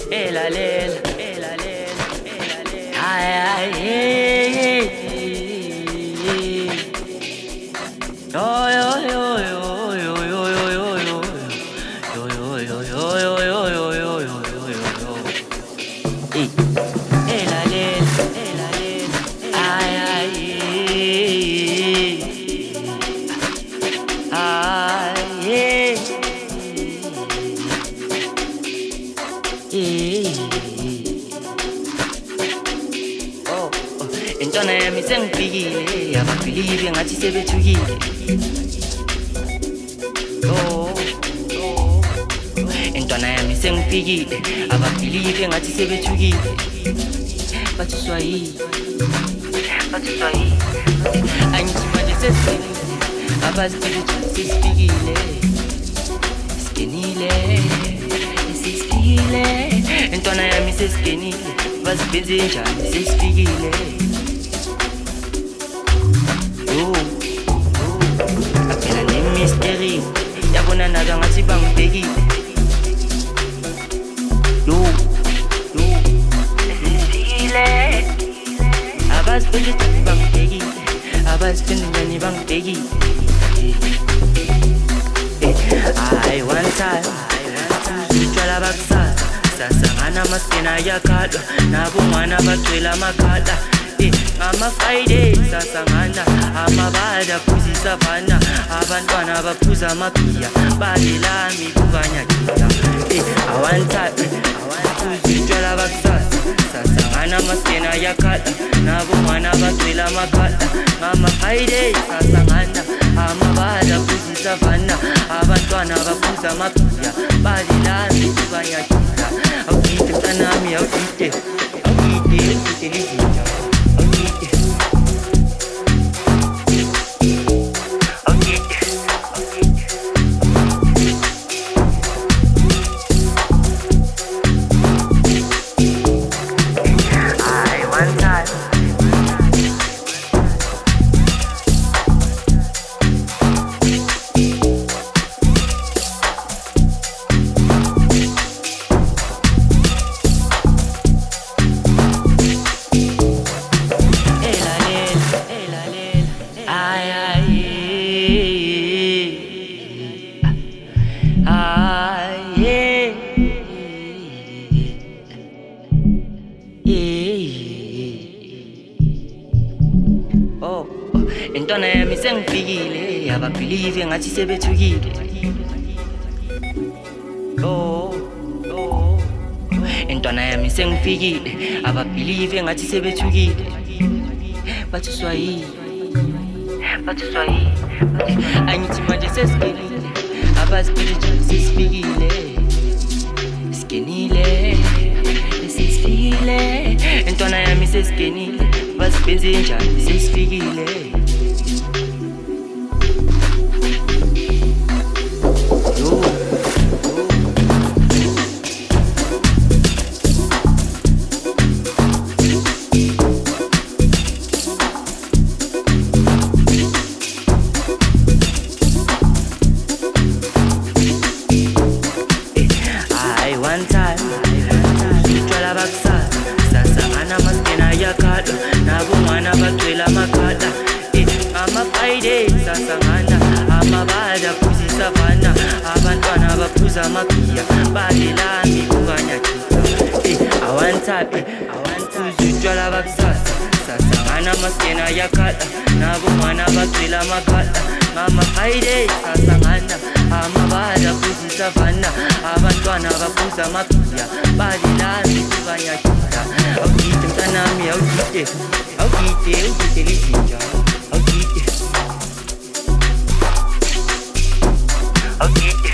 elalela, elalela, elalela. Ay, ay, hey, hey. Yo, yo, yo, yo, yo, yo, yo, yo, yo. Yo, yo, yo, yo, yo, yo, yo, yo, yo, yo, yo. Hey. Elalela, elalela. Ay, ay, hey. Ay, hey. Oh, intwana yami sengifikile, ababhilive ngathi sebethukile. Oh, intwana yami sengifikile, ababhilive ngathi sebethukile. Bathi swahili, angithi manje sesifikile, abazibhilive sesifikile. Sesifikile, intwana yami sesigenile, bazibhenze njani sesifikile. Aphela nemisteri yabona nazo ngathi bangibhekile. Sesifikile, abazibhenze njani bangibhekile, abazibhenze njani bangibhekile. Ay, one time utshwala bakusasa sasangana maskena yakhala nabo mwana bacwela amakhala ngama-Friday sasangana amabada phuza isavana abantwana baphuza amabhiya balelami kubanyakila utshwala bakusasa sasangana maskena yakhala nabo mwana bacwela amakhala ngama-Friday sasangana amabada phuza isavana abantwana baphuza amabhiya balelami kubanyakila awugide mntanami awugide lizinja intwana yami sengifikile, ababhilive ngathi sebethukile. Intwana yami sengifikile, ababhilive ngathi sebethukile. Bathi swahili, angithi manje sesigenile, abazibhilive sesifikile. Sesifikile, intwana yami sesigenile, bazibhenze njani sesifikile. One time utshwala bakusasa sasangana maskena yakhala nabo mwana bacwela amakhala ngama-Friday sasangana amabada phuza isavana abantwana baphuza amabhiya balelami kubanyakila. Utshwala bakusasa sasangana maskena yakhala nabo mwana bacwela amakhala ngama-Friday sasangana amabada phuza isavana abantwana baphuza amabhiya balelami kubanyakila. Awugide mntanami awugide lizinja awugide